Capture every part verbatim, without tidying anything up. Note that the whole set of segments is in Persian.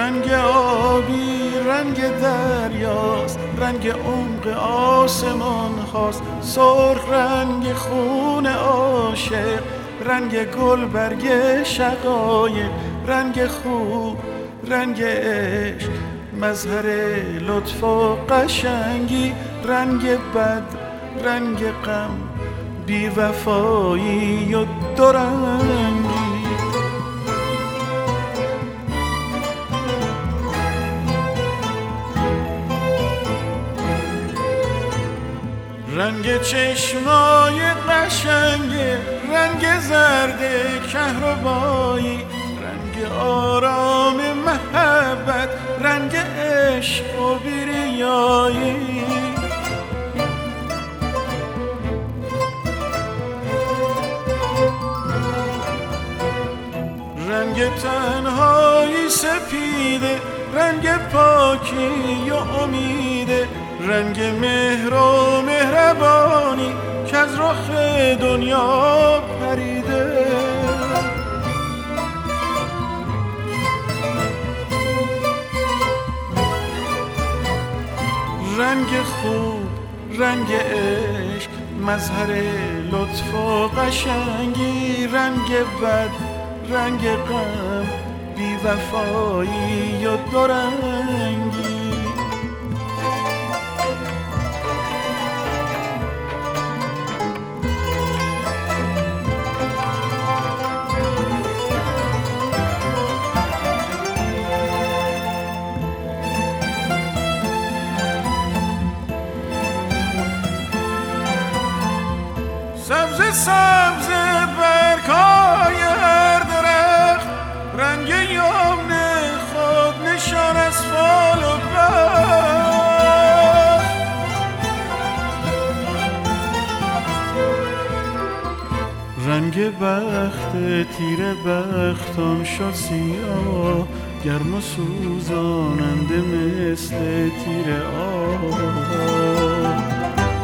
رنگ آبی رنگ دریاست، رنگ عمق آسمان هاست، سرخ رنگ خون عاشق، رنگ گل برگ شقایق، رنگ خوب رنگ عشق، مظهر لطف و قشنگی، رنگ بد رنگ غم، بی وفایی و دورنگی. رنگ چشمای قشنگ، رنگ زرد کهربایی، رنگ آرام محبت، رنگ عشق و بیریایی. رنگ تنهایی سپیده، رنگ پاکی و امیده، رنگ مهر و مهربانی که از رخ دنیا پریده. رنگ خوب رنگ عشق، مظهر لطف و قشنگی، رنگ بد رنگ غم، بی وفایی و دورنگی. سبز سبز برگ‌های هر درخت، رنگ یمن خود نشان از فال و بخت. رنگ بخت تیره بختان شد سیاه، گرم و سوزاننده مثل تیر آب.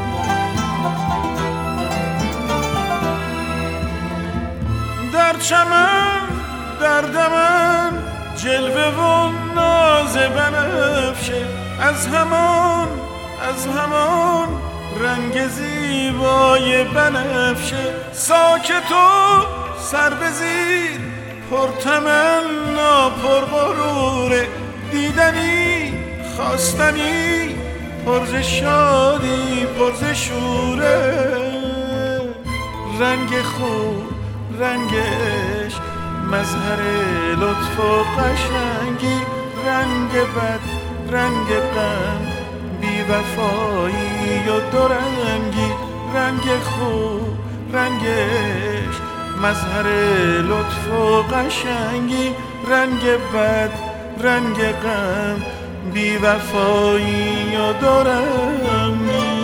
در چمن در دمن جلوه و ناز بنفشه، از همان از همان رنگ زیبای بنفشه. ساکت و سر به زیر، پرتمنا پرغروره، دیدنی خواستنی، پر ز شادی پر ز شوره. رنگ خوب رنگ عشق، مظهر لطف و قشنگی، رنگ بد رنگ غم، بی وفایی و دورنگی. رنگ خوب رنگ عشق، مظهر لطف و قشنگی، رنگ بد رنگ غم، بی وفایی و دورنگی.